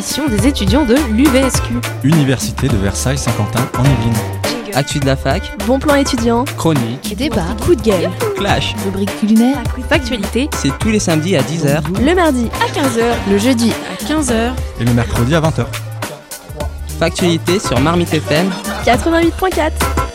l'émission des étudiants de l'UVSQ. Université de Versailles-Saint-Quentin en Yvelines. Actu de la fac, Bon plan étudiant, chronique, débat, coup de gueule, clash. rubrique culinaire, factualité. C'est tous les samedis à 10h. Le mardi à 15h, le jeudi à 15h, Et le mercredi à 20h. Factualité sur Marmite FM. 88.4.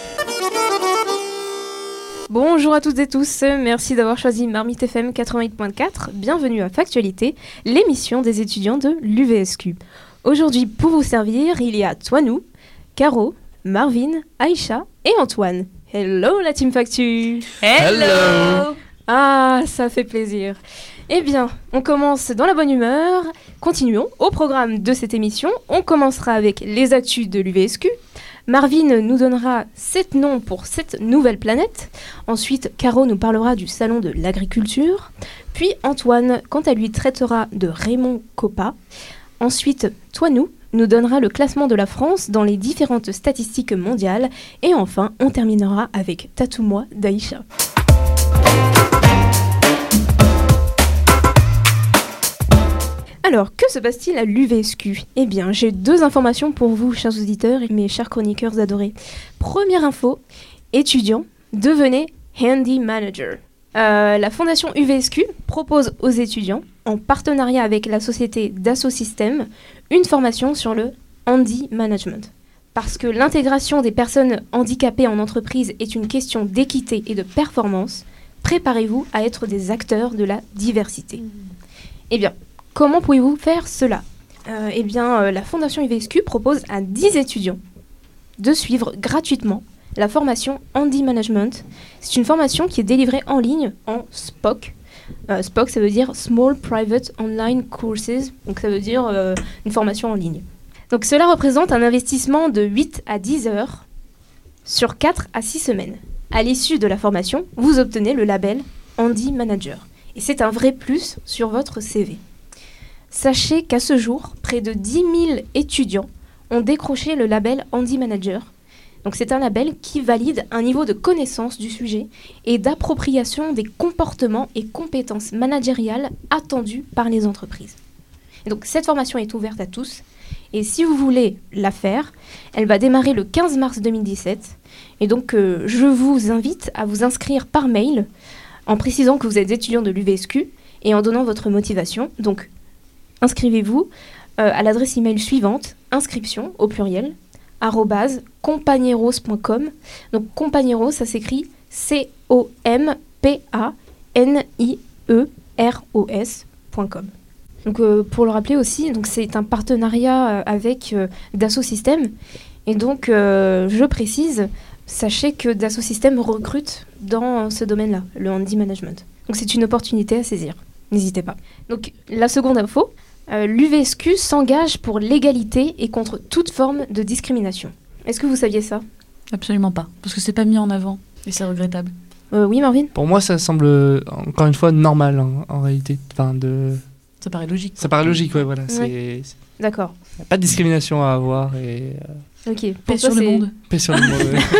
Bonjour à toutes et tous, merci d'avoir choisi Marmite FM 88.4. Bienvenue à Factualité, l'émission des étudiants de l'UVSQ. Aujourd'hui, pour vous servir, il y a Toinou, Caro, Marvin, Aïcha et Antoine. Hello la team Factu. Hello. Ah, ça fait plaisir. Eh bien, on commence dans la bonne humeur. Continuons au programme de cette émission. On commencera avec les actus de l'UVSQ. Marvin nous donnera 7 noms pour 7 nouvelles planètes. Ensuite, Caro nous parlera du salon de l'agriculture. Puis Antoine, quant à lui, traitera de Raymond Coppa. Ensuite, Toinou nous donnera le classement de la France dans les différentes statistiques mondiales. Et enfin, on terminera avec Tatou-moi d'Aïcha. Alors, que se passe-t-il à l'UVSQ ? Eh bien, j'ai 2 informations pour vous, chers auditeurs et mes chers chroniqueurs adorés. Première info, étudiants, devenez Handy Manager. La fondation UVSQ propose aux étudiants, en partenariat avec la société Dassault Systèmes, une formation sur le Handy Management. Parce que l'intégration des personnes handicapées en entreprise est une question d'équité et de performance, préparez-vous à être des acteurs de la diversité. Eh bien, comment pouvez-vous faire cela ? La Fondation UVSQ propose à 10 étudiants de suivre gratuitement la formation Handy Management. C'est une formation qui est délivrée en ligne en SPOC. SPOC, ça veut dire Small Private Online Courses, donc ça veut dire une formation en ligne. Donc cela représente un investissement de 8 à 10 heures sur 4 à 6 semaines. À l'issue de la formation, vous obtenez le label Handy Manager. Et c'est un vrai plus sur votre CV. Sachez qu'à ce jour, près de 10 000 étudiants ont décroché le label Handy Manager. Donc c'est un label qui valide un niveau de connaissance du sujet et d'appropriation des comportements et compétences managériales attendus par les entreprises. Et donc cette formation est ouverte à tous. Et si vous voulez la faire, elle va démarrer le 15 mars 2017. Et donc je vous invite à vous inscrire par mail en précisant que vous êtes étudiant de l'UVSQ et en donnant votre motivation. Donc inscrivez-vous à l'adresse email suivante, inscription au pluriel, @compagneros.com. Donc Compagneros, ça s'écrit COMPANIEROS.com. Donc pour le rappeler aussi, donc c'est un partenariat avec Dassault Systèmes. Et donc je précise, sachez que Dassault Systèmes recrute dans ce domaine-là, le handy management. Donc c'est une opportunité à saisir. N'hésitez pas. Donc la seconde info, l'UVSQ s'engage pour l'égalité et contre toute forme de discrimination. Est-ce que vous saviez ça ? Absolument pas, parce que c'est pas mis en avant et c'est regrettable. Oui, Marvin ? Pour moi, ça semble encore une fois normal en réalité. Ça paraît logique. Ça paraît logique, ouais, voilà. Ouais. D'accord. Il n'y a pas de discrimination à avoir et Ok. Paix sur le monde. paix sur le monde. Ouais.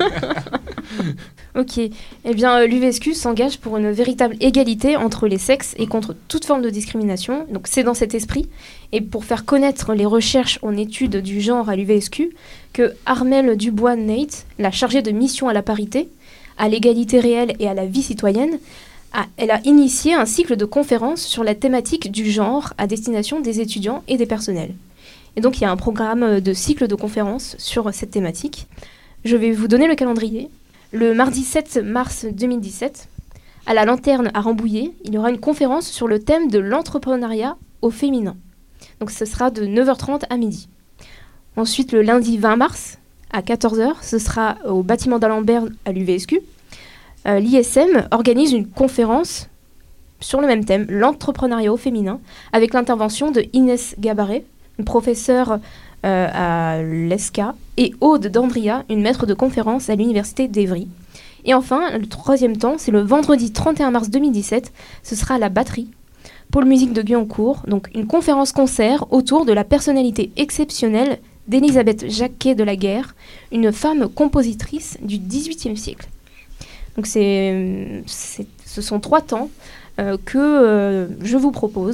Ok. Eh bien, l'UVSQ s'engage pour une véritable égalité entre les sexes et contre toute forme de discrimination. Donc, c'est dans cet esprit. Et pour faire connaître les recherches en études du genre à l'UVSQ, que Armelle Dubois-Nate, la chargée de mission à la parité, à l'égalité réelle et à la vie citoyenne, elle a initié un cycle de conférences sur la thématique du genre à destination des étudiants et des personnels. Et donc, il y a un programme de cycle de conférences sur cette thématique. Je vais vous donner le calendrier. Le mardi 7 mars 2017, à la Lanterne à Rambouillet, il y aura une conférence sur le thème de l'entrepreneuriat au féminin. Donc, ce sera de 9h30 à midi. Ensuite, le lundi 20 mars, à 14h, ce sera au bâtiment d'Alembert à l'UVSQ. L'ISM organise une conférence sur le même thème, l'entrepreneuriat au féminin, avec l'intervention de Inès Gabaret, une professeure à l'ESCA, et Aude Dandria, une maître de conférence à l'université d'Évry. Et enfin, le troisième temps, c'est le vendredi 31 mars 2017, ce sera à la batterie, pôle musique de Guyancourt, donc une conférence-concert autour de la personnalité exceptionnelle d'Élisabeth Jacquet de la Guerre, une femme compositrice du XVIIIe siècle. Donc ce sont 3 temps que je vous propose.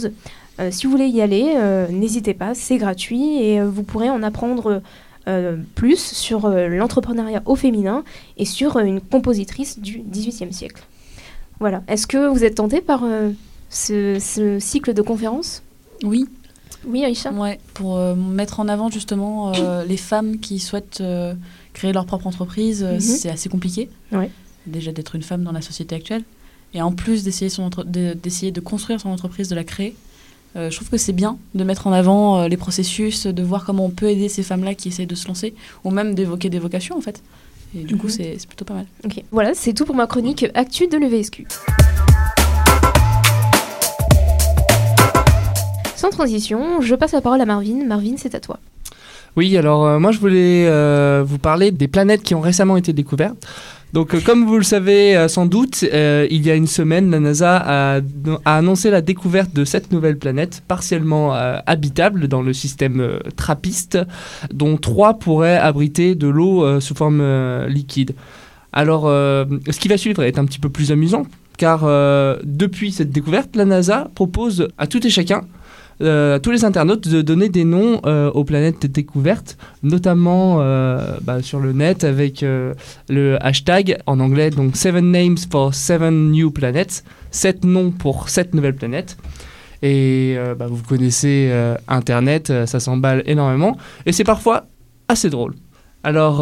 Si vous voulez y aller, n'hésitez pas, c'est gratuit et vous pourrez en apprendre plus sur l'entrepreneuriat au féminin et sur une compositrice du XVIIIe siècle. Voilà. Est-ce que vous êtes tenté par ce cycle de conférences ? Oui. Oui, Aïcha ? Ouais, pour mettre en avant justement les femmes qui souhaitent créer leur propre entreprise, c'est assez compliqué. Ouais. Déjà d'être une femme dans la société actuelle. Et en plus d'essayer de construire son entreprise, de la créer, je trouve que c'est bien de mettre en avant les processus, de voir comment on peut aider ces femmes-là qui essayent de se lancer, ou même d'évoquer des vocations en fait. Et du coup, c'est plutôt pas mal. Ok. Voilà, c'est tout pour ma chronique Actu de l'EVSQ. Sans transition, je passe la parole à Marvin. Marvin, c'est à toi. Oui, alors moi je voulais vous parler des planètes qui ont récemment été découvertes. Donc comme vous le savez sans doute, il y a une semaine, la NASA a annoncé la découverte de 7 nouvelles planètes partiellement habitables dans le système TRAPPIST, dont 3 pourraient abriter de l'eau sous forme liquide. Alors ce qui va suivre est un petit peu plus amusant, car depuis cette découverte, la NASA propose à tout et chacun, tous les internautes, de donner des noms aux planètes découvertes, notamment sur le net avec le hashtag en anglais, donc 7 names for 7 new planets, 7 noms pour 7 nouvelles planètes. Et vous connaissez Internet, ça s'emballe énormément, et c'est parfois assez drôle. Alors,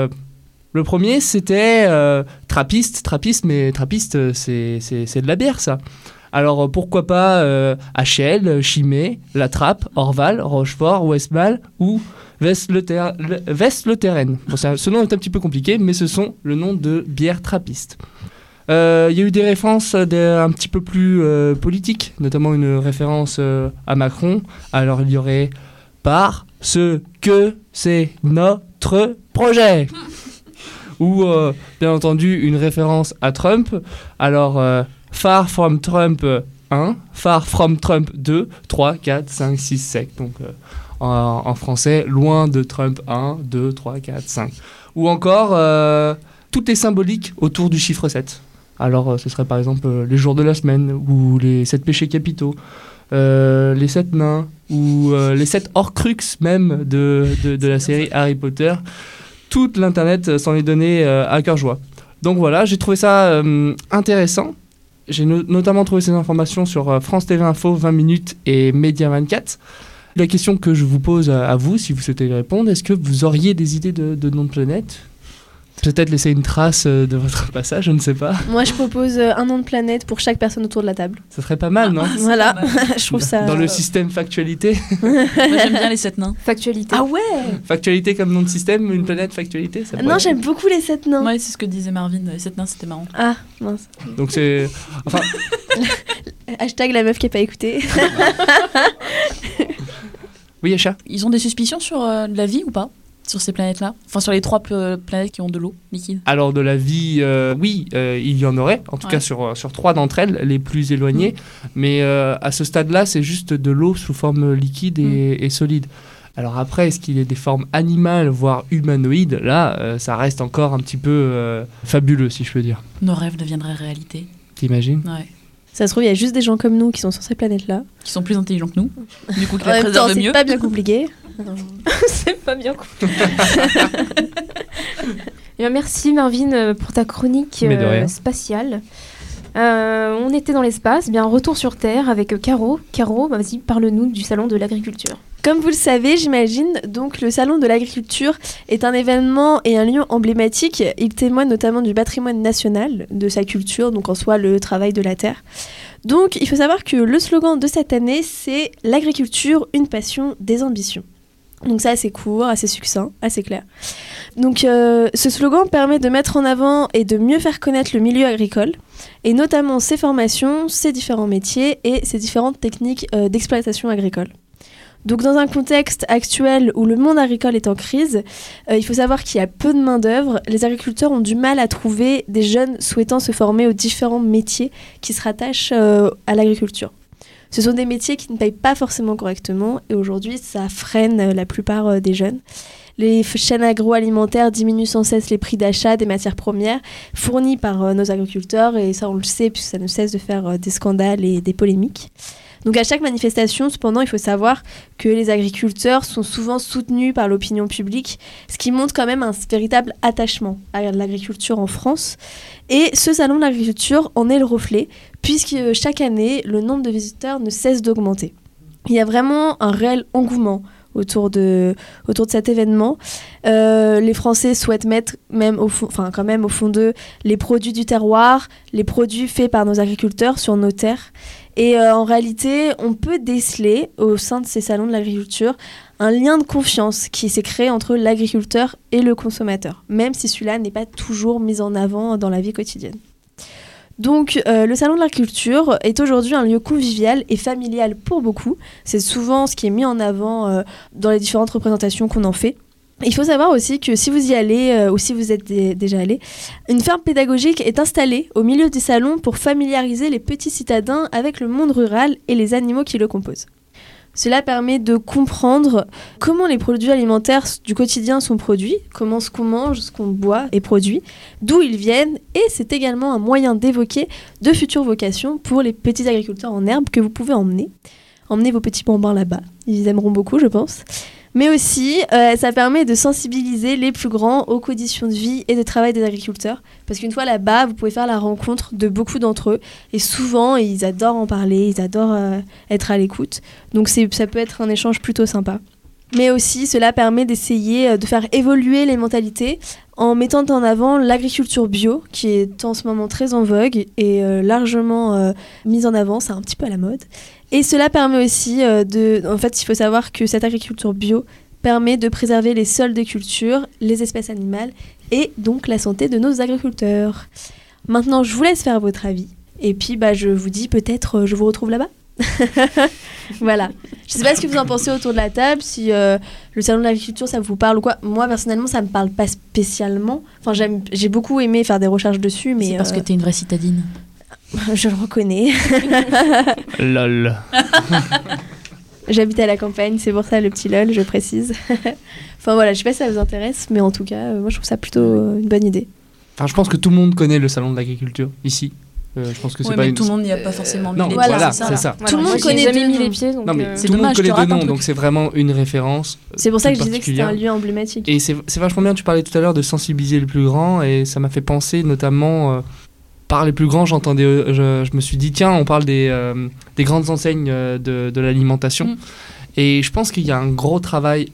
le premier, c'était Trappiste, mais Trappiste, c'est de la bière, ça. Alors pourquoi pas HL, Chimay, La Trappe, Orval, Rochefort, Westmalle ou Vest-le-Terraine. Bon, ce nom est un petit peu compliqué, mais ce sont le nom de bières trappistes. Il y a eu des références un petit peu plus politiques, notamment une référence à Macron. Alors il y aurait « Par ce que c'est notre projet ». Ou bien entendu une référence à Trump. Alors Far from Trump 1, Far from Trump 2, 3, 4, 5, 6, 7. Donc en français, loin de Trump 1, 2, 3, 4, 5. Ou encore, tout est symbolique autour du chiffre 7. Alors ce serait par exemple les jours de la semaine, ou les 7 péchés capitaux, les 7 nains, ou les 7 Horcruxes même de la série Harry Potter. Toute l'internet s'en est donné à cœur joie. Donc voilà, j'ai trouvé ça intéressant. J'ai notamment trouvé ces informations sur France TV Info, 20 minutes et Média 24. La question que je vous pose à vous, si vous souhaitez y répondre, est-ce que vous auriez des idées de noms de planètes ? Peut-être laisser une trace de votre passage, je ne sais pas. Moi, je propose un nom de planète pour chaque personne autour de la table. Ça serait pas mal, non ? Voilà, je trouve ça... Dans le système factualité. Moi, j'aime bien les 7 nains. Factualité. Ah ouais. Factualité comme nom de système, une planète factualité, ça Non, j'aime beaucoup les 7 nains. Ouais, c'est ce que disait Marvin, les 7 nains, c'était marrant. Ah, mince. Donc c'est... Enfin... Hashtag la meuf qui n'a pas écouté. Oui, Acha ? Ils ont des suspicions sur de la vie ou pas ? Sur ces planètes-là ? Enfin, sur les 3 planètes qui ont de l'eau liquide. Alors, de la vie, oui, il y en aurait. En tout cas, sur 3 d'entre elles, les plus éloignées. Mais à ce stade-là, c'est juste de l'eau sous forme liquide et solide. Alors après, est-ce qu'il y a des formes animales, voire humanoïdes ? Là, ça reste encore un petit peu fabuleux, si je peux dire. Nos rêves deviendraient réalité. T'imagines ? Ouais. Ça se trouve, il y a juste des gens comme nous qui sont sur ces planètes-là. Qui sont plus intelligents que nous. Du coup, qui En la même temps, préservent c'est mieux. pas bien compliqué. C'est pas bien cool. Eh bien, merci Marvin pour ta chronique Mais de rien. spatiale. On était dans l'espace, bien retour sur Terre avec Caro. Caro, vas-y, parle-nous du salon de l'agriculture. Comme vous le savez, j'imagine, donc le Salon de l'agriculture est un événement et un lieu emblématique. Il témoigne notamment du patrimoine national, de sa culture, donc en soi le travail de la terre. Donc il faut savoir que le slogan de cette année, c'est « L'agriculture, une passion, des ambitions ». Donc c'est assez court, assez succinct, assez clair. Donc ce slogan permet de mettre en avant et de mieux faire connaître le milieu agricole, et notamment ses formations, ses différents métiers et ses différentes techniques d'exploitation agricole. Donc dans un contexte actuel où le monde agricole est en crise, il faut savoir qu'il y a peu de main-d'œuvre. Les agriculteurs ont du mal à trouver des jeunes souhaitant se former aux différents métiers qui se rattachent à l'agriculture. Ce sont des métiers qui ne payent pas forcément correctement et aujourd'hui ça freine la plupart des jeunes. Les chaînes agroalimentaires diminuent sans cesse les prix d'achat des matières premières fournies par nos agriculteurs, et ça on le sait puisque ça ne cesse de faire des scandales et des polémiques. Donc à chaque manifestation, cependant, il faut savoir que les agriculteurs sont souvent soutenus par l'opinion publique, ce qui montre quand même un véritable attachement à l'agriculture en France. Et ce salon de l'agriculture en est le reflet, puisque chaque année, le nombre de visiteurs ne cesse d'augmenter. Il y a vraiment un réel engouement autour de cet événement. Les Français souhaitent mettre quand même au fond d'eux les produits du terroir, les produits faits par nos agriculteurs sur nos terres. Et en réalité, on peut déceler au sein de ces salons de l'agriculture un lien de confiance qui s'est créé entre l'agriculteur et le consommateur, même si celui-là n'est pas toujours mis en avant dans la vie quotidienne. Donc, le salon de l'agriculture est aujourd'hui un lieu convivial et familial pour beaucoup. C'est souvent ce qui est mis en avant dans les différentes représentations qu'on en fait. Il faut savoir aussi que si vous y allez ou si vous êtes déjà allé, une ferme pédagogique est installée au milieu du salon pour familiariser les petits citadins avec le monde rural et les animaux qui le composent. Cela permet de comprendre comment les produits alimentaires du quotidien sont produits, comment ce qu'on mange, ce qu'on boit est produit, d'où ils viennent, et c'est également un moyen d'évoquer de futures vocations pour les petits agriculteurs en herbe que vous pouvez emmener. Emmenez vos petits bambins là-bas, ils aimeront beaucoup je pense. Mais aussi, ça permet de sensibiliser les plus grands aux conditions de vie et de travail des agriculteurs. Parce qu'une fois là-bas, vous pouvez faire la rencontre de beaucoup d'entre eux. Et souvent, ils adorent en parler, ils adorent être à l'écoute. Donc ça peut être un échange plutôt sympa. Mais aussi, cela permet d'essayer de faire évoluer les mentalités en mettant en avant l'agriculture bio, qui est en ce moment très en vogue et largement mise en avant, c'est un petit peu à la mode. Et cela permet aussi en fait, il faut savoir que cette agriculture bio permet de préserver les sols de culture, les espèces animales et donc la santé de nos agriculteurs. Maintenant, je vous laisse faire votre avis. Et puis, je vous dis peut-être, je vous retrouve là-bas. Voilà. Je sais pas ce que vous en pensez autour de la table, si le salon de l'agriculture ça vous parle ou quoi. Moi personnellement ça me parle pas spécialement. Enfin j'ai beaucoup aimé faire des recherches dessus, mais c'est parce que t'es une vraie citadine. Je le reconnais. Lol. J'habite à la campagne, c'est pour ça le petit lol, je précise. Enfin voilà, je sais pas si ça vous intéresse, mais en tout cas moi je trouve ça plutôt une bonne idée. Enfin, je pense que tout le monde connaît le salon de l'agriculture ici. Je pense que c'est pas mais tout le monde n'y a pas forcément mis non, les voilà, pieds. c'est ça. Tout le monde connaît jamais mis deux les noms. pieds. Donc Non, mais c'est tout le monde dommage, connaît tu deux rates un noms, truc. donc c'est vraiment une référence. C'est pour ça que je disais que c'était particulière. un lieu emblématique. Et c'est vachement bien, tu parlais tout à l'heure de sensibiliser les plus grands, et ça m'a fait penser notamment, par les plus grands, je me suis dit, tiens, on parle des grandes enseignes de l'alimentation. Et je pense qu'il y a un gros travail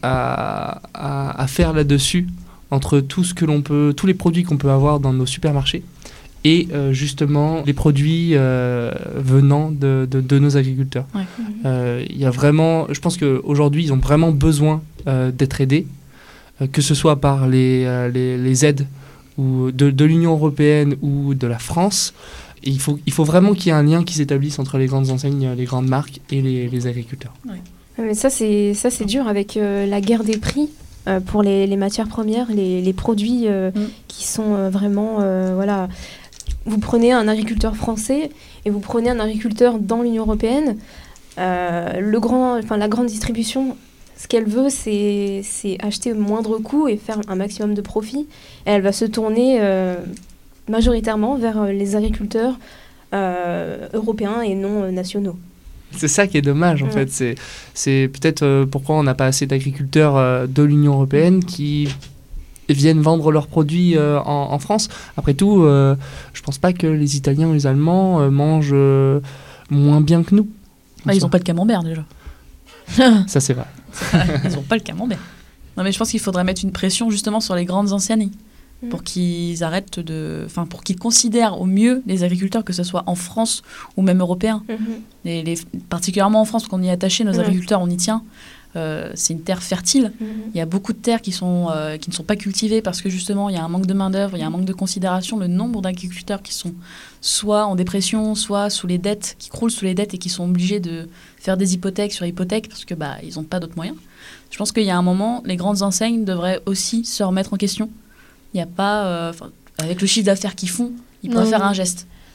à faire là-dessus, entre tout ce que l'on peut, tous les produits qu'on peut avoir dans nos supermarchés, et justement les produits venant de nos agriculteurs. Ouais. Il y a vraiment, je pense qu'aujourd'hui, ils ont vraiment besoin d'être aidés, que ce soit par les aides ou de l'Union européenne ou de la France. Et il faut vraiment qu'il y ait un lien qui s'établisse entre les grandes enseignes, les grandes marques et les agriculteurs. Ouais. Mais ça c'est dur avec la guerre des prix pour les matières premières, les produits qui sont vraiment voilà. Vous prenez un agriculteur français et vous prenez un agriculteur dans l'Union européenne. La grande distribution, ce qu'elle veut, c'est acheter au moindre coût et faire un maximum de profit. Et elle va se tourner majoritairement vers les agriculteurs européens et non nationaux. C'est ça qui est dommage, en fait. C'est peut-être pourquoi on n'a pas assez d'agriculteurs de l'Union européenne qui viennent vendre leurs produits en France. Après tout, je pense pas que les Italiens ou les Allemands mangent moins bien que nous. Ils n'ont pas de camembert déjà. Ça, c'est vrai. Ils n'ont pas le camembert. Non, mais je pense qu'il faudrait mettre une pression justement sur les grandes enseignes pour qu'ils arrêtent pour qu'ils considèrent au mieux les agriculteurs, que ce soit en France ou même européens. Particulièrement en France, parce qu'on y est attaché, nos agriculteurs, on y tient. C'est une terre fertile. Il y a beaucoup de terres qui ne sont pas cultivées parce que justement il y a un manque de main-d'œuvre, il y a un manque de considération. Le nombre d'agriculteurs qui sont soit en dépression, soit sous les dettes, qui croulent sous les dettes et qui sont obligés de faire des hypothèques sur hypothèques parce que ils n'ont pas d'autres moyens. Je pense qu'il y a un moment, les grandes enseignes devraient aussi se remettre en question. Il n'y a pas, avec le chiffre d'affaires qu'ils font, ils pourraient faire un geste.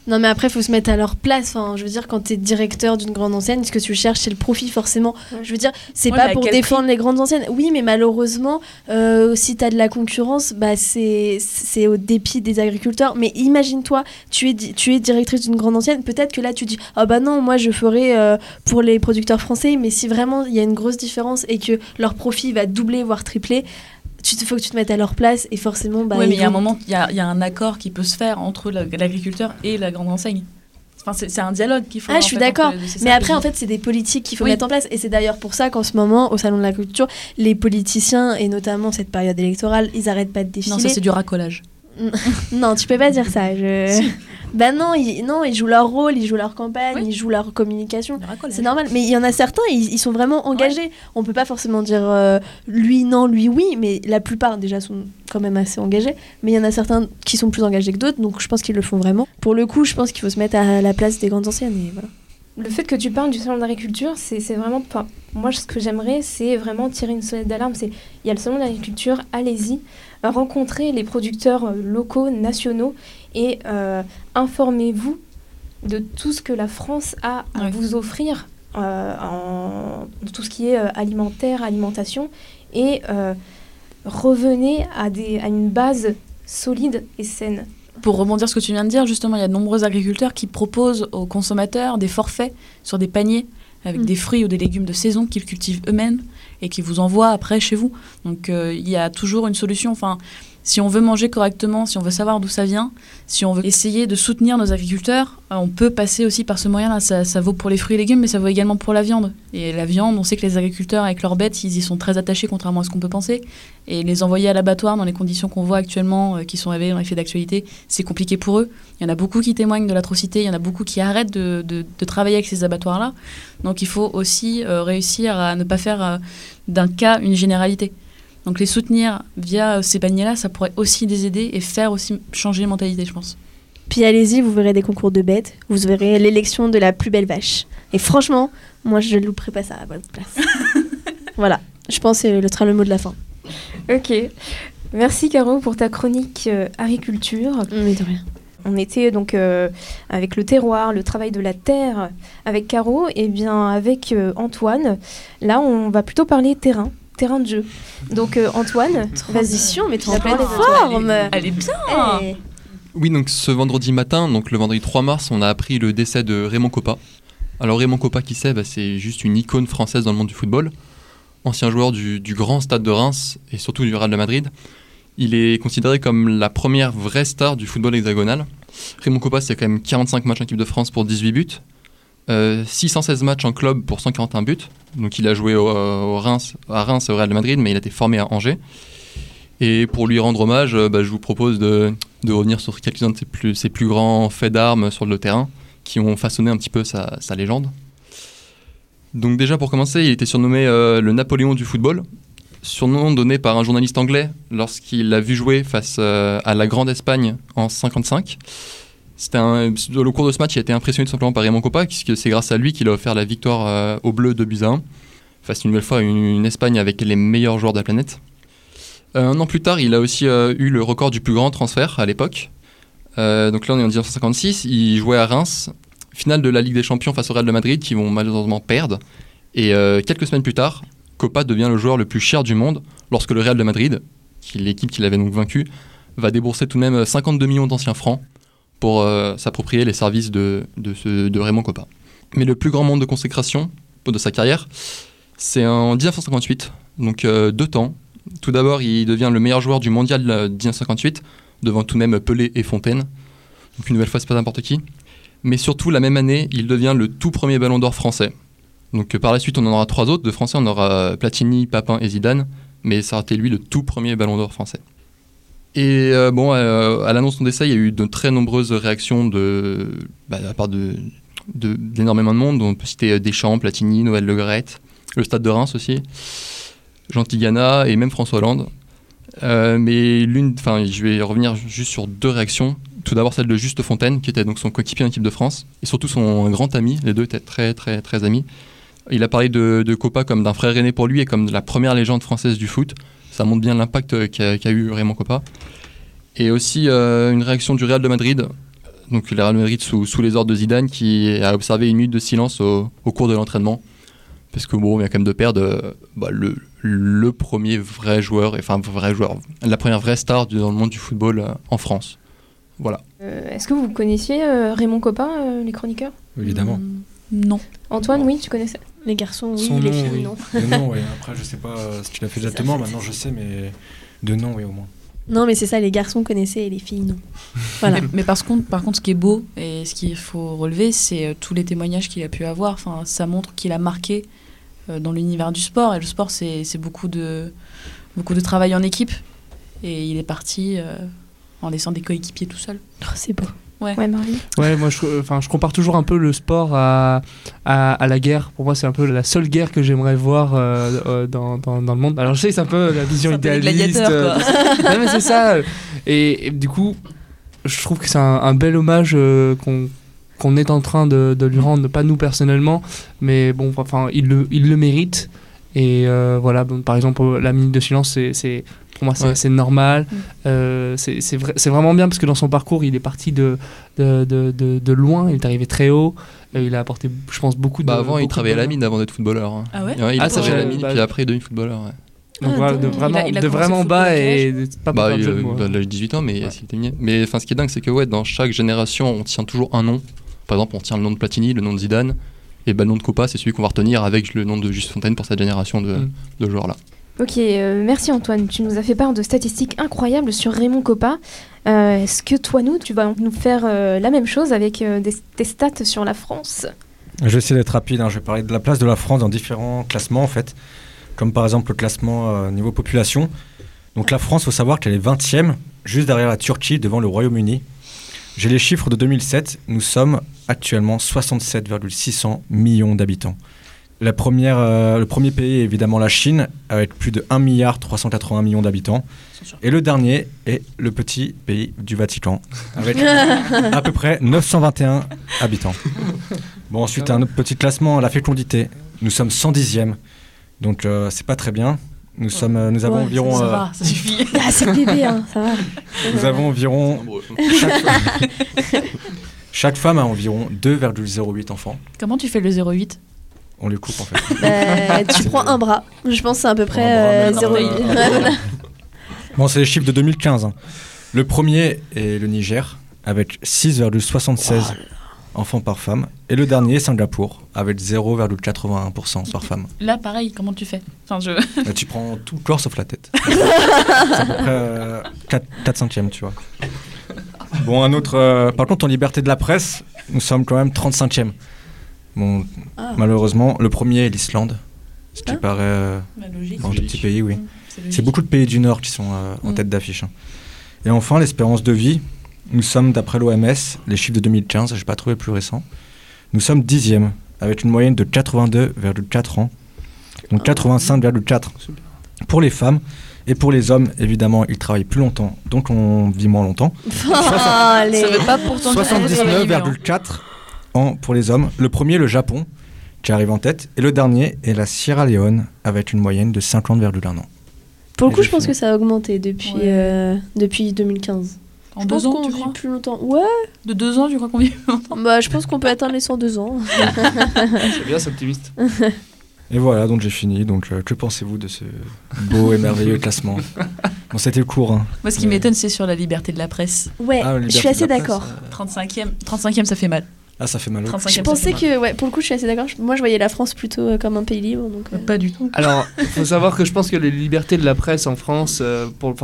Non, mais après, il faut se mettre à leur place. Enfin, je veux dire, quand tu es directeur d'une grande enseigne, ce que tu cherches, c'est le profit, forcément. Je veux dire, c'est Ouais, pas mais à pour quel défendre les grandes enseignes. Oui, mais malheureusement, si tu as de la concurrence, bah, c'est au dépit des agriculteurs. Mais imagine-toi, tu es directrice d'une grande enseigne. Peut-être que là, tu dis, ah bah non, moi, je ferai pour les producteurs français. Mais si vraiment, il y a une grosse différence et que leur profit va doubler, voire tripler, faut que tu te mettes à leur place et forcément Oui, mais il y a un moment, il y a un accord qui peut se faire entre l'agriculteur et la grande enseigne. Enfin, c'est un dialogue qu'il faut. Je suis d'accord. Mais après, en fait, c'est des politiques qu'il faut mettre en place. Et c'est d'ailleurs pour ça qu'en ce moment, au Salon de l'Agriculture, les politiciens, et notamment cette période électorale, ils arrêtent pas de défiler. Non, ça, c'est du racolage. Non, tu peux pas dire ça. Bah non, ils jouent leur rôle, ils jouent leur campagne, ils jouent leur communication. C'est normal. Mais il y en a certains, ils sont vraiment engagés. Ouais. On peut pas forcément dire lui non, lui oui, mais la plupart déjà sont quand même assez engagés. Mais il y en a certains qui sont plus engagés que d'autres, donc je pense qu'ils le font vraiment. Pour le coup, je pense qu'il faut se mettre à la place des grandes anciennes. Et voilà. Le fait que tu parles du salon d'agriculture, c'est vraiment pas... Moi, ce que j'aimerais, c'est vraiment tirer une sonnette d'alarme. Il y a le salon d'agriculture, allez-y, rencontrez les producteurs locaux, nationaux, et informez-vous de tout ce que la France a à vous offrir, de tout ce qui est alimentaire, alimentation, et revenez à une base solide et saine. Pour rebondir sur ce que tu viens de dire, justement, il y a de nombreux agriculteurs qui proposent aux consommateurs des forfaits sur des paniers avec des fruits ou des légumes de saison qu'ils cultivent eux-mêmes et qui vous envoient après chez vous. Donc, il y a toujours une solution. Enfin, si on veut manger correctement, si on veut savoir d'où ça vient, si on veut essayer de soutenir nos agriculteurs, on peut passer aussi par ce moyen-là. Ça vaut pour les fruits et légumes, mais ça vaut également pour la viande. Et la viande, on sait que les agriculteurs, avec leurs bêtes, ils y sont très attachés, contrairement à ce qu'on peut penser. Et les envoyer à l'abattoir dans les conditions qu'on voit actuellement, qui sont révélées dans les faits d'actualité, c'est compliqué pour eux. Il y en a beaucoup qui témoignent de l'atrocité, il y en a beaucoup qui arrêtent de travailler avec ces abattoirs-là. Donc il faut aussi réussir à ne pas faire d'un cas une généralité. Donc les soutenir via ces paniers-là, ça pourrait aussi les aider et faire aussi changer les mentalités, je pense. Puis allez-y, vous verrez des concours de bêtes, vous verrez l'élection de la plus belle vache. Et franchement, moi je ne louperai pas ça à votre place. Voilà, je pense que ce sera le mot de la fin. Ok, merci Caro pour ta chronique agriculture. Mais de rien. On était donc avec le terroir, le travail de la terre, avec Caro, et bien avec Antoine. Là, on va plutôt parler terrain de jeu. Donc Antoine, transition, mais tu en pleine forme. Elle est bien. Hey. Oui, donc ce vendredi matin, donc le vendredi 3 mars, on a appris le décès de Raymond Kopa. Alors Raymond Kopa, qui c'est, c'est juste une icône française dans le monde du football. Ancien joueur du grand Stade de Reims et surtout du Real de Madrid. Il est considéré comme la première vraie star du football hexagonal. Raymond Kopa, c'est quand même 45 matchs en équipe de France pour 18 buts. 616 matchs en club pour 141 buts. Donc il a joué à Reims et au Real de Madrid, mais il a été formé à Angers. Et pour lui rendre hommage, je vous propose de revenir sur quelques-uns de ses plus grands faits d'armes sur le terrain qui ont façonné un petit peu sa légende. Donc déjà pour commencer, il était surnommé le Napoléon du football, surnom donné par un journaliste anglais lorsqu'il l'a vu jouer face à la Grande Espagne en 1955. Au cours de ce match, il a été impressionné tout simplement par Raymond Kopa, puisque c'est grâce à lui qu'il a offert la victoire aux Bleus 2-1, face une nouvelle fois à une Espagne avec les meilleurs joueurs de la planète. Un an plus tard, il a aussi eu le record du plus grand transfert à l'époque. Donc là, on est en 1956, il jouait à Reims, finale de la Ligue des Champions face au Real de Madrid, qui vont malheureusement perdre. Et quelques semaines plus tard, Kopa devient le joueur le plus cher du monde, lorsque le Real de Madrid, l'équipe qui l'avait donc vaincu, va débourser tout de même 52 millions d'anciens francs pour s'approprier les services de Raymond Kopa. Mais le plus grand moment de consécration de sa carrière, c'est en 1958, donc 2 temps. Tout d'abord, il devient le meilleur joueur du mondial de 1958, devant tout de même Pelé et Fontaine. Donc une nouvelle fois, c'est pas n'importe qui. Mais surtout, la même année, il devient le tout premier ballon d'or français. Donc par la suite, on en aura 3 autres. De français, on aura Platini, Papin et Zidane. Mais ça a été lui le tout premier ballon d'or français. Et à l'annonce de son décès, il y a eu de très nombreuses réactions de la part d'énormément de monde. On peut citer Deschamps, Platini, Noël Le Graët, le Stade de Reims aussi, Jean Tigana et même François Hollande. Mais je vais revenir juste sur 2 réactions. Tout d'abord celle de Juste Fontaine, qui était donc son coéquipier en équipe de France, et surtout son grand ami. Les deux étaient très très très amis. Il a parlé de Kopa comme d'un frère aîné pour lui et comme de la première légende française du foot. Ça montre bien l'impact qu'a eu Raymond Kopa. Et aussi une réaction du Real de Madrid, donc le Real Madrid sous les ordres de Zidane, qui a observé une minute de silence au cours de l'entraînement. Parce que bon, il y a quand même de perdre le premier vrai joueur, la première vraie star dans le monde du football en France. Voilà. Est-ce que vous connaissiez Raymond Kopa, les chroniqueurs ? Évidemment. Non. Antoine, oui, tu connaissais ? Les garçons, oui, Son les nom, filles, oui. non. De nom, oui. Après, je sais pas si tu l'as fait exactement. Maintenant, je sais, mais de nom, oui, au moins. Non, mais c'est ça, les garçons connaissaient et les filles, non. Voilà. Mais par contre, ce qui est beau et ce qu'il faut relever, c'est tous les témoignages qu'il a pu avoir. Enfin, ça montre qu'il a marqué dans l'univers du sport. Et le sport, c'est beaucoup de travail en équipe. Et il est parti en laissant des coéquipiers tout seul. Oh, c'est beau. Ouais, Marvin. Ouais, moi je compare toujours un peu le sport à la guerre. Pour moi, c'est un peu la seule guerre que j'aimerais voir dans le monde. Alors je sais que c'est un peu la vision C'est un peu les idéaliste. gladiateurs, Non, mais c'est ça. Et du coup, je trouve que c'est un bel hommage qu'on est en train de lui rendre, pas nous personnellement, mais bon, enfin, il le mérite. Et voilà, bon, par exemple, la minute de silence, pour moi, c'est normal. C'est vraiment bien parce que dans son parcours, il est parti de loin. Il est arrivé très haut. Il a apporté, je pense, beaucoup de. Avant, il beaucoup travaillait à de- la mine avant d'être footballeur. Hein. Ah ouais Il Ah, a ça, travaillé à la j'ai- mine, bah, puis après, il est devenu footballeur. Ouais. Donc voilà, de Il a vraiment commencé vraiment le bas football et pas pour faire de jeu de mots, Il a l'âge de 18 ans, mais c'était mignon. Mais ce qui est dingue, c'est que dans chaque génération, on tient toujours un nom. Par exemple, on tient le nom de Platini, le nom de Zidane. Et le nom de Kopa, c'est celui qu'on va retenir avec le nom de Juste Fontaine pour cette génération de joueurs-là. Ok, merci Antoine. Tu nous as fait part de statistiques incroyables sur Raymond Kopa. Est-ce que toi, tu vas nous faire la même chose avec tes stats sur la France ? Je vais essayer d'être rapide. Je vais parler de la place de la France dans différents classements, en fait. Comme par exemple le classement niveau population. Donc la France, il faut savoir qu'elle est 20e, juste derrière la Turquie, devant le Royaume-Uni. J'ai les chiffres de 2007. Nous sommes actuellement 67,600 millions d'habitants. Le premier pays est évidemment la Chine, avec plus de 1,380 milliard d'habitants. Et le dernier est le petit pays du Vatican, avec à peu près 921 habitants. Bon, ensuite, un autre petit classement, la fécondité. Nous sommes 110e, donc c'est pas très bien. Nous avons environ... Ça va, ça suffit. Ah, c'est le bébé, hein, ça va. Nous avons environ... Chaque femme a environ 2,08 enfants. Comment tu fais le 0,8 ? On les coupe en fait. Tu prends un bras. Je pense que c'est à peu près Un bras, 0,8. voilà. Bon, c'est les chiffres de 2015. Le premier est le Niger, avec 6,76 enfants par femme. Et le dernier, Singapour, avec 0,81% par femme. Là, pareil, comment tu fais ? Là, tu prends tout le corps sauf la tête. C'est à peu près 4/5e, tu vois. Bon, un autre... par contre, en liberté de la presse, nous sommes quand même 35e. Bon, malheureusement, le premier est l'Islande. Ce qui paraît logique. un petit pays, oui. C'est C'est beaucoup de pays du Nord qui sont en tête d'affiche. Et enfin, l'espérance de vie. Nous sommes, d'après l'OMS, les chiffres de 2015, je n'ai pas trouvé plus récent, nous sommes 10e, avec une moyenne de 82,4 ans. Donc 85,4 pour les femmes. Et pour les hommes, évidemment, ils travaillent plus longtemps, donc on vit moins longtemps. Ça veut pas pourtant 79,4 ans pour les hommes. Le premier, le Japon, qui arrive en tête. Et le dernier est la Sierra Leone, avec une moyenne de 50,1 ans. Pour le coup, je pense que ça a augmenté depuis 2015. En 2 ans, tu vit crois ? plus longtemps. Ouais. De 2 ans, tu crois qu'on vit plus longtemps ? Bah, je pense qu'on peut atteindre les 102 ans. C'est bien, c'est optimiste. Et voilà, donc j'ai fini. Donc, que pensez-vous de ce beau et merveilleux classement ? Bon, c'était court. Hein. Moi, ce qui m'étonne, c'est sur la liberté de la presse. Ouais, Ah, je suis assez d'accord. 35e, ça fait mal. Ah, ça fait mal. 35e, Je ça pensais fait mal. que, ouais, pour le coup, je suis assez d'accord. Moi, je voyais la France plutôt comme un pays libre. Donc, Pas du tout. Alors, il faut savoir que je pense que les libertés de la presse en France, pour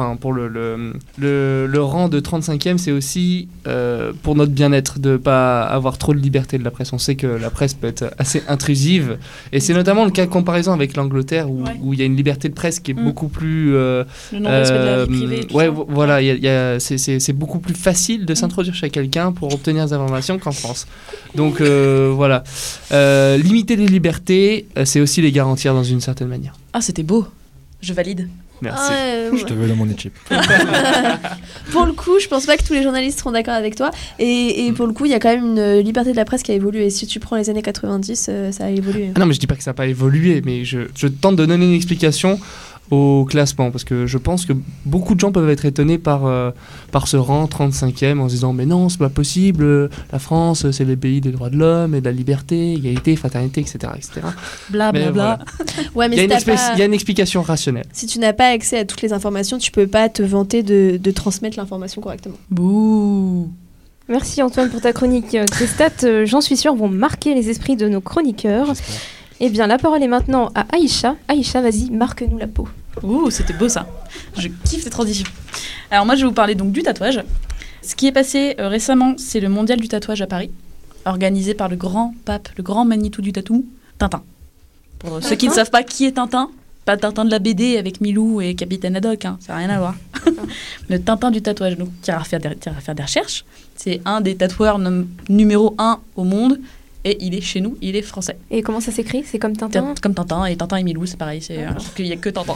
le rang de 35e, c'est aussi pour notre bien-être de ne pas avoir trop de liberté de la presse. On sait que la presse peut être assez intrusive. Et c'est notamment le cas de comparaison avec l'Angleterre, où il y a une liberté de presse qui est beaucoup plus... Le non-respect de la vie privée. tout ouais, ça. voilà, c'est beaucoup plus facile de s'introduire chez quelqu'un pour obtenir des informations qu'en France. Donc voilà, limiter les libertés, c'est aussi les garantir dans une certaine manière. Ah, c'était beau. Je valide. Merci. Je te veux dans mon équipe. Pour le coup, je pense pas que tous les journalistes seront d'accord avec toi. Et pour le coup, il y a quand même une liberté de la presse qui a évolué. Et si tu prends les années 90, ça a évolué. Ah non, mais je dis pas que ça n'a pas évolué, mais je tente de donner une explication au classement, parce que je pense que beaucoup de gens peuvent être étonnés par ce rang 35e en se disant mais non, c'est pas possible, la France c'est le pays des droits de l'homme et de la liberté, égalité, fraternité, etc. Bla bla bla. Ouais, mais Il y a si il y a une explication rationnelle. si tu n'as pas accès à toutes les informations, tu peux pas te vanter de transmettre l'information correctement. Bouh. Merci Antoine pour ta chronique. Tes stats, j'en suis sûre, vont marquer les esprits de nos chroniqueurs. J'espère. Eh bien, la parole est maintenant à Aïcha. Aïcha, vas-y, marque-nous la peau. Ouh, c'était beau ça. Je kiffe ces transitions. Alors moi, je vais vous parler donc du tatouage. Ce qui est passé récemment, c'est le mondial du tatouage à Paris, organisé par le grand pape, le grand Manitou du tatou, Tintin. Pour ceux qui ne savent pas qui est Tintin, pas Tintin de la BD avec Milou et Capitaine Haddock, hein, ça n'a rien à voir. Le Tintin du tatouage, donc qui ira faire des recherches. C'est un des tatoueurs numéro 1 au monde. Et il est chez nous, il est français. Et comment ça s'écrit? C'est comme Tintin? Comme Tintin, et Tintin et Milou, c'est pareil, il n'y a que Tintin.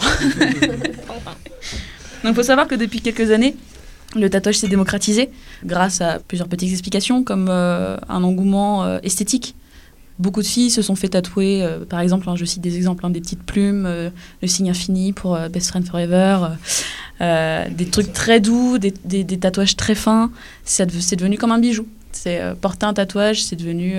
Donc il faut savoir que depuis quelques années, le tatouage s'est démocratisé grâce à plusieurs petites explications, comme un engouement esthétique. Beaucoup de filles se sont fait tatouer, par exemple, je cite des exemples, des petites plumes, le signe infini pour Best Friend Forever, des trucs très doux, des tatouages très fins. C'est devenu comme un bijou. Porter un tatouage, c'est devenu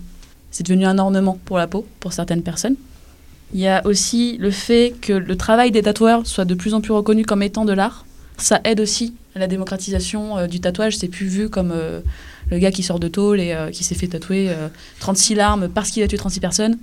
un ornement pour la peau, pour certaines personnes. Il y a aussi le fait que le travail des tatoueurs soit de plus en plus reconnu comme étant de l'art. Ça aide aussi à la démocratisation du tatouage. C'est plus vu comme le gars qui sort de tôle et qui s'est fait tatouer 36 larmes parce qu'il a tué 36 personnes.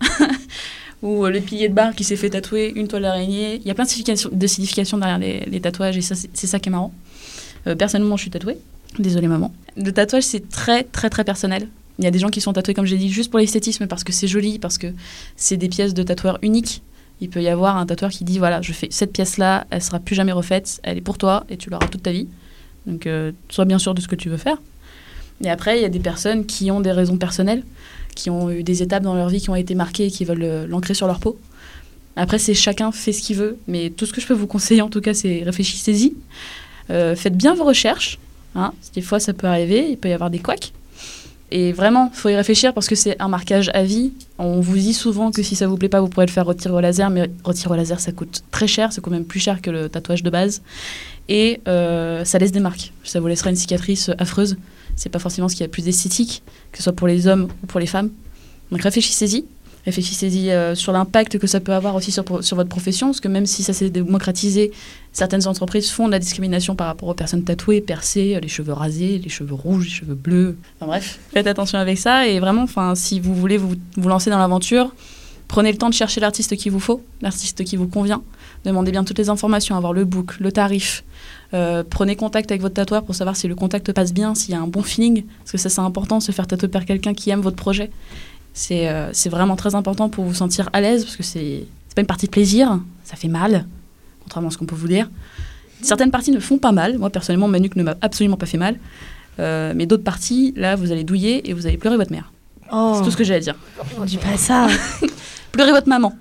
Ou le pilier de bar qui s'est fait tatouer une toile d'araignée. Il y a plein de significations derrière les tatouages et ça, c'est ça qui est marrant. Personnellement, je suis tatouée. Désolée maman. Le tatouage, c'est très très très personnel. Il y a des gens qui sont tatoués, comme j'ai dit, juste pour l'esthétisme, parce que c'est joli, parce que c'est des pièces de tatoueur uniques. Il peut y avoir un tatoueur qui dit, voilà, je fais cette pièce-là, elle sera plus jamais refaite, elle est pour toi et tu l'auras toute ta vie. Donc, sois bien sûr de ce que tu veux faire. Et après, il y a des personnes qui ont des raisons personnelles, qui ont eu des étapes dans leur vie qui ont été marquées et qui veulent l'ancrer sur leur peau. Après, chacun fait ce qu'il veut, mais tout ce que je peux vous conseiller, en tout cas, c'est réfléchissez-y. Faites bien vos recherches. Des fois, ça peut arriver, il peut y avoir des couacs. Et vraiment, il faut y réfléchir parce que c'est un marquage à vie. On vous dit souvent que si ça ne vous plaît pas, vous pourrez le faire retirer au laser, mais retirer au laser, ça coûte très cher, ça coûte même plus cher que le tatouage de base. Et ça laisse des marques. Ça vous laissera une cicatrice affreuse. C'est pas forcément ce qui est le plus esthétique, que ce soit pour les hommes ou pour les femmes. Donc réfléchissez-y. Réfléchissez-y sur l'impact que ça peut avoir aussi sur votre profession, parce que même si ça s'est démocratisé, certaines entreprises font de la discrimination par rapport aux personnes tatouées, percées, les cheveux rasés, les cheveux rouges, les cheveux bleus. Enfin bref, faites attention avec ça et vraiment, si vous voulez vous lancer dans l'aventure, prenez le temps de chercher l'artiste qu'il vous faut, l'artiste qui vous convient. Demandez bien toutes les informations, avoir le book, le tarif. Prenez contact avec votre tatoueur pour savoir si le contact passe bien, s'il y a un bon feeling, parce que ça c'est important, se faire tatouer par quelqu'un qui aime votre projet. C'est vraiment très important pour vous sentir à l'aise, parce que c'est pas une partie de plaisir, ça fait mal, contrairement à ce qu'on peut vous dire. Certaines parties ne font pas mal, moi personnellement ma nuque ne m'a absolument pas fait mal, mais d'autres parties, là vous allez douiller et vous allez pleurer votre mère. Oh. C'est tout ce que j'ai à dire. Dis pas ça. Pleurez votre maman.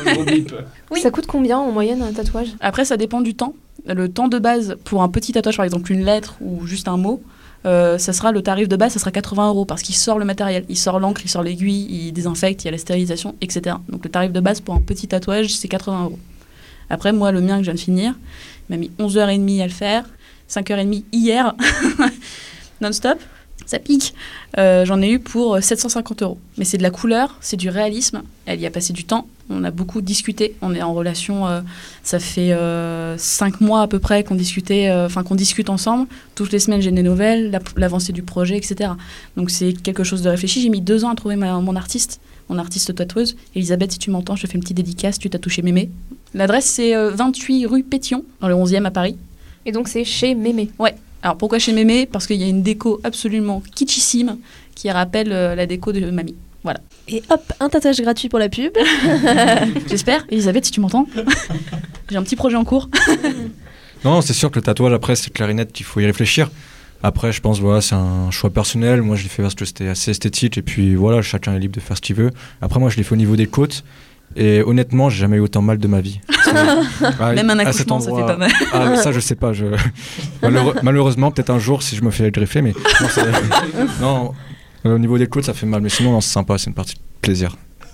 Oui. Ça coûte combien en moyenne un tatouage? Après ça dépend du temps. Le temps de base pour un petit tatouage, par exemple une lettre ou juste un mot, ça sera le tarif de base, ça sera 80 € parce qu'il sort le matériel, il sort l'encre, il sort l'aiguille, il désinfecte, il y a la stérilisation, etc. Donc le tarif de base pour un petit tatouage, c'est 80 €. Après, moi, le mien que je viens de finir, il m'a mis 11h30 à le faire, 5h30 hier, non-stop, ça pique. J'en ai eu pour 750 €. Mais c'est de la couleur, c'est du réalisme, elle y a passé du temps, on a beaucoup discuté, on est en relation, ça fait 5 mois à peu près qu'on discute ensemble. Toutes les semaines, j'ai des nouvelles, l'avancée du projet, etc. Donc c'est quelque chose de réfléchi. J'ai mis 2 ans à trouver mon artiste tatoueuse. Elisabeth, si tu m'entends, je te fais une petite dédicace, tu t'as touché Mémé. L'adresse, c'est 28 rue Pétion, dans le 11e à Paris. Et donc c'est chez Mémé. Ouais. Alors pourquoi chez Mémé? Parce qu'il y a une déco absolument kitschissime qui rappelle la déco de mamie. Voilà. Et hop, un tatouage gratuit pour la pub. J'espère. Elisabeth, si tu m'entends, j'ai un petit projet en cours. Non, c'est sûr que le tatouage, après, c'est clair et net qu'il faut y réfléchir. Après, je pense, voilà, c'est un choix personnel. Moi, je l'ai fait parce que c'était assez esthétique. Et puis, voilà, chacun est libre de faire ce qu'il veut. Après, moi, je l'ai fait au niveau des côtes. Et honnêtement, j'ai jamais eu autant mal de ma vie. Même un accouchement, ça fait pas mal. Ça, je sais pas. Malheureusement, peut-être un jour, si je me fais greffer. Mais non, au niveau des côtes, ça fait mal. Mais sinon, non, c'est sympa. C'est une partie de plaisir.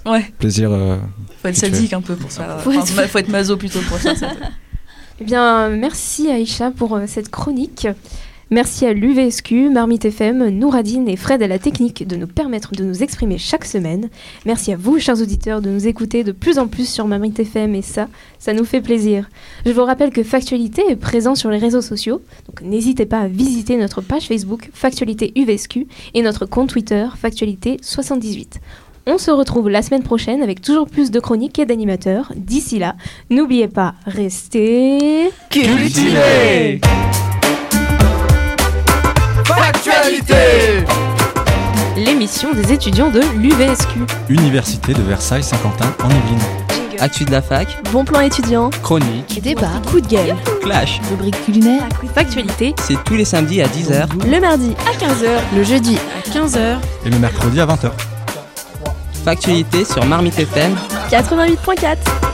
Ouais, plaisir. faut être Vite sadique un peu pour ça. Faut être- Faut être maso plutôt pour faire ça. Eh bien, merci Aïcha pour cette chronique. Merci à l'UVSQ, Marmite FM, Nouradine et Fred à la technique de nous permettre de nous exprimer chaque semaine. Merci à vous, chers auditeurs, de nous écouter de plus en plus sur Marmite FM et ça nous fait plaisir. Je vous rappelle que Factualité est présent sur les réseaux sociaux, donc n'hésitez pas à visiter notre page Facebook Factualité UVSQ et notre compte Twitter Factualité78. On se retrouve la semaine prochaine avec toujours plus de chroniques et d'animateurs. D'ici là, n'oubliez pas, restez Cultivés. Factualité. L'émission des étudiants de l'UVSQ. Université de Versailles-Saint-Quentin en Yvelines. Actu de la fac, Bon plan étudiant, Chronique. Débat, coup de gueule. Clash. Rubrique culinaire. Factualité. C'est tous les samedis à 10h. Le mardi à 15h. Le jeudi à 15h. Et le mercredi à 20h. Factualité sur Marmite FM. 88.4.